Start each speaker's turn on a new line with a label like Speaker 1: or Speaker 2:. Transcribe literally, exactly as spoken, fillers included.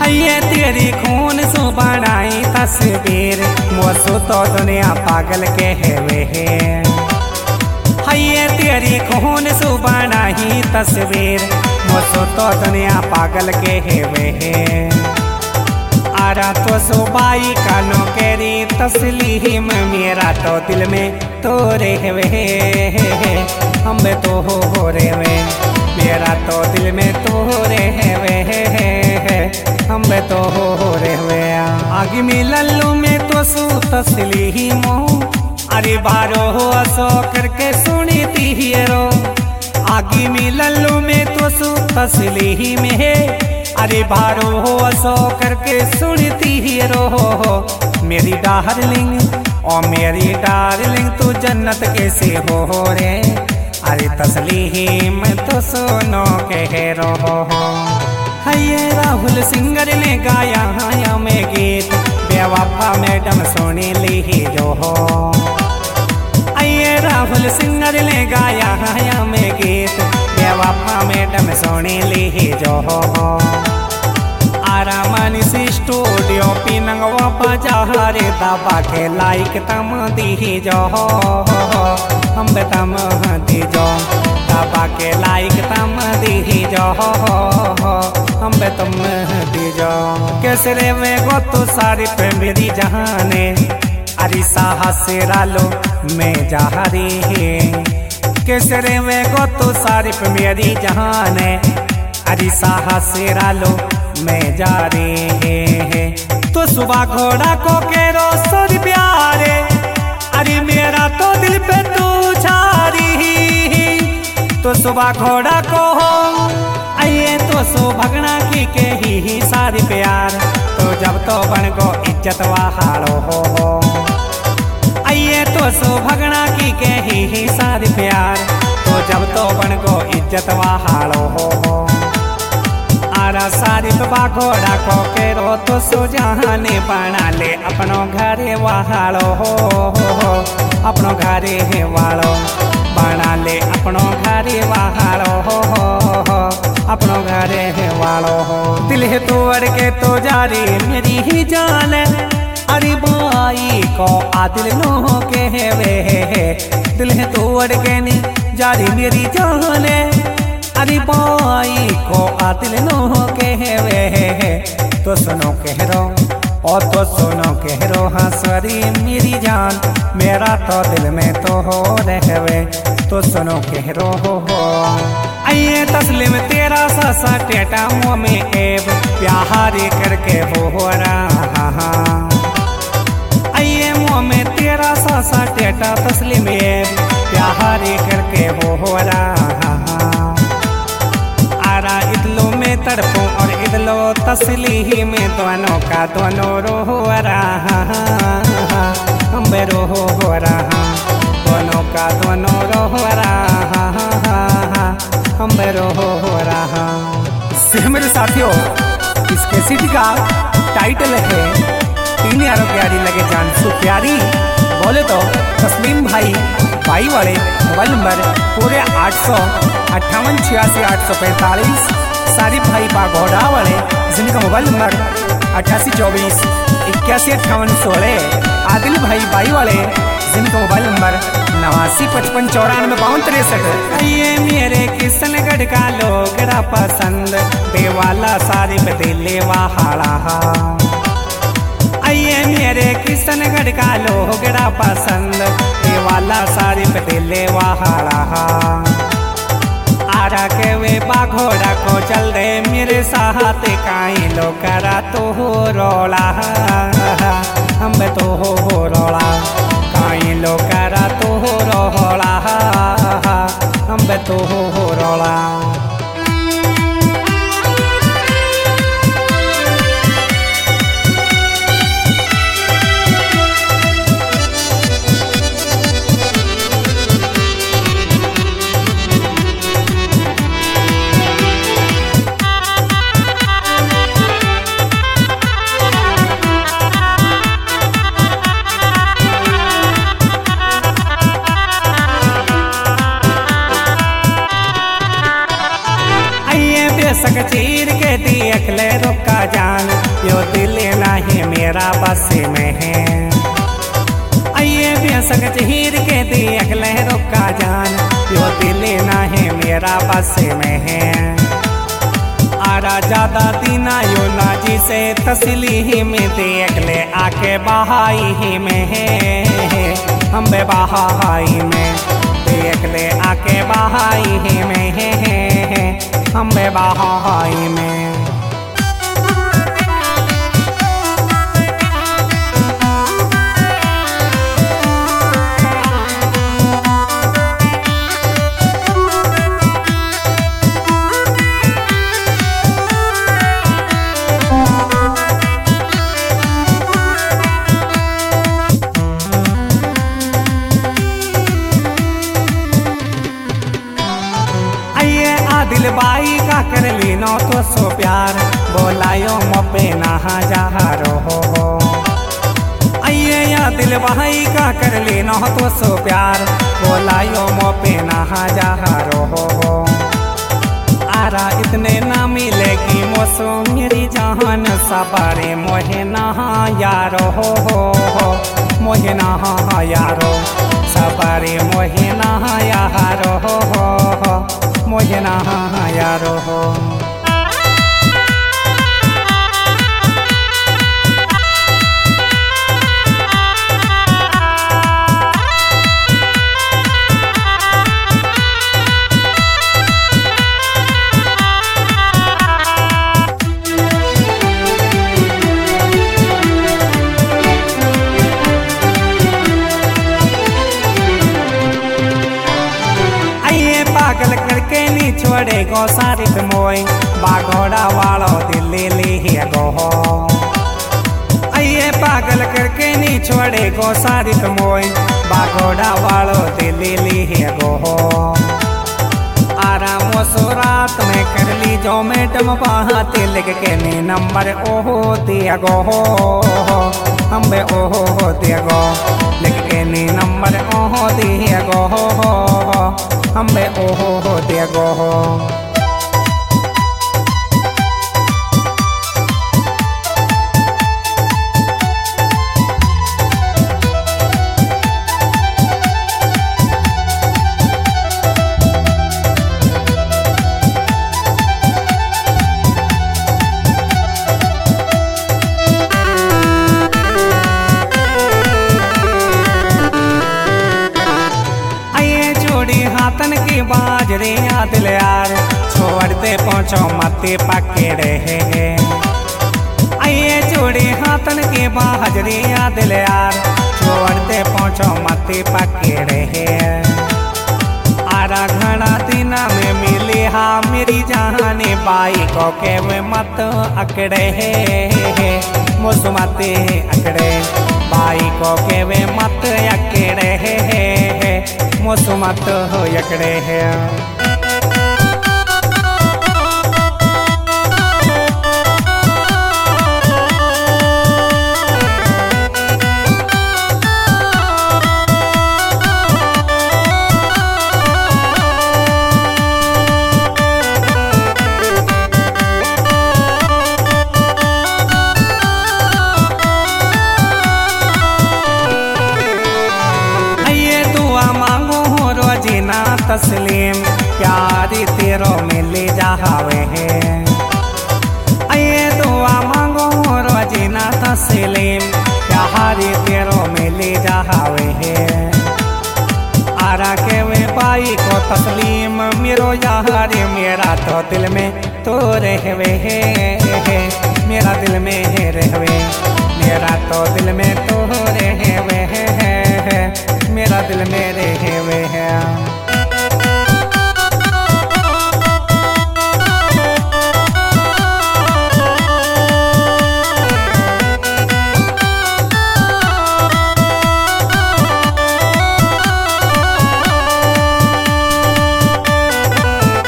Speaker 1: ये तेरी खून सो बनाई तस्वीर मोसो तो दुनिया पागल के हेवे है। ये तेरी खून सो बनाई तस्वीर मोसो तो दुनिया पागल के हेवे है। आरा तो सुबाई कानो केरी तस्लीम मेरा तो दिल में तोरे हुए हम तो हो हो रे वे मेरा तो दिल में तोरे हुए हम तो हो हो रे हुए आगे में लल्लू में तो सु तस्लीमो अरे बारो हो असो करके सुनी थी हीरो आगे में लल्लू में तो सु तस्लीम है अरे बारो हो असो करके सुनती हीरो हो मेरी डार्लिंग ओ मेरी डार्लिंग तू जन्नत कैसे हो रे अरे तस्लीम तो सुनो कह रो हो। ये राहुल सिंगर ने गाया हाया में गीत बेवफा मैडम सुनी ली जो हो। ये राहुल सिंगर ने गाया हाया में गीत बेवफा मैडम सुनी ली जो हो। आरामानी सी स्टूडियो पिनंगवा बाजार दबा के लाइक तम दी जो हम तम दी जो दबा के लाइक तम दी जो हम तुम दी जो कैसरे में गो तो सारी पे मेरी जहाने अरे साहस से रालो मैं जहारी है कैसरे में गो तो सारी पे मेरी जहाने अरे साहस से रालो मैं जा रहे हैं तो सुबह घोड़ा को केरो सुर प्यारे अरे मेरा तो दिल पे तू छारी तो सुबह घोड़ा को हो आइए तो सो भगना की के ही सारी प्यार तो जब तो बन को इज्जत वहाड़ो हो आइए तो सो भगना की के ही सारी प्यार तो जब तो बन को इज्जत वहाड़ो हो। आरा सारी बा घोड़ा को केरो तो सो जहाने बना ले अपनो घरे वहाड़ो हो अपनो घरे है वालो बना ले अपनो घरे वहाड़ो हो अपनो घरे है वालो हो। दिल है तो अड़ के तो जारी मेरी ही जान अरे बाई को आदिल नो के है वे दिल है तो अड़ के नी जारी मेरी जान अरे बाई को आदिल नो कह वे तो सुनो कह रो और तो सुनो कह रो हंसरी मेरी जान मेरा तो दिल में तो हो रहवे तो सुनो कह रो हो हो। आइए तस्लीम तेरा सासा टेटा मुँह में एब प्यारी करके हो रहा आइए मुँह में तेरा सासा टेटा तस्लीम एब प्यारी करके हो रहा इदलो में तड़पो और इदलो तस्ली में दोनों का दोनों रो रहा हम रो हो रहा दोनों का दोनों रो रहा हम रो हो रहा। मेरे साथियों इस कैसेट का टाइटल है तीन यारों प्यारी लगे जान सो प्यारी बोले तो तस्लीम भाई भाई वाले मोबाइल नंबर पूरे आठ सौ अट्ठावन छियासी आठ सौ पैंतालीस सारिफ भाई बाघोड़ा वाले जिनका मोबाइल नंबर अट्ठासी चौबीस इक्यासी अट्ठावन सोलह आदिल भाई बाई वाले जिनका मोबाइल नंबर नवासी पचपन चौरानवे बावन तिरसठ। ये मेरे किशनगढ़ का लोगड़ा पसंद देवाला सारिफ दिले वहाड़ा आइए मेरे किशनगढ़ का लोगड़ा पसंद देवाला सारिफ दिले वहाड़ा आरा के वे बाघोड़ा को चल दे मेरे साथ काई लो करा तो हो रोला हम तो हो रोला काई लो करा तो हो रोला हम तो हो रोला। सक चीर के देख ले रुका जान यो दिल नहीं मेरा बस में है। आइए बेसक चहीर के देख ले रुका जान, यो दिल नहीं मेरा बस में है। आरा ज्यादा दीना यो नाजी से तसली में देख ले आके बहाई ही में है। हम बे बहाई में देख ले आके बहाई ही में है। हम बे बहाई में दिल बाई का कर ली नो तो सो प्यार, बोलायो मोपे नहा जहारो हो। आइए या दिल बाई का कर ली नो तो सो प्यार, बोलायो मोपे नहा जहारो हो। आरा इतने ना मिलेगी मोसो मेरी जान, सबारे मोहे नहा यारो हो। मोहे नहा यारो सबारे मोहे नहा यारो हो। मुझे ना यारो हो। पागल करके नी छोड़े गो सारित मोय, बाघोड़ा वालो दिल्ली ले गो हो। आइए पागल करके नी छोड़े गो सारित मोय, बाघोड़ा वालो दिल्ली ले गो हो। आराम सो रात में कर ली जो मैडम बाते लिख के नी नंबर ओहो दिया गो हो। हम बे ओहो दिया गो लिख के नी नंबर ओहो दिया गो हो। हम बे ओहो हो दिया गो हो। हाथन की बाजरे या दिल यार, छोड़ते पहुँचो मते पके रहे। आइए जोड़ी हाथन की बाजरे या दिल यार, छोड़ते पहुँचो मते पके रहे। आरा घना दिना में मिली हा मेरी जाने, बाई को के में मत अकड़े मुझमते अकड़े, बाई को के में मत अकड़े मुझमत हो यकड़े है। जीना तस्लीम प्यारी तेरो मिले जावे है। आइए दुआ मांगो रोजीना तस्लीम प्यारी तेरो मिले जावे है। आरा के में पाई को तस्लीम मेरो यार, मेरा तो दिल में तो रहवे है। मेरा दिल में रहवे, मेरा तो दिल में तो रहवे है।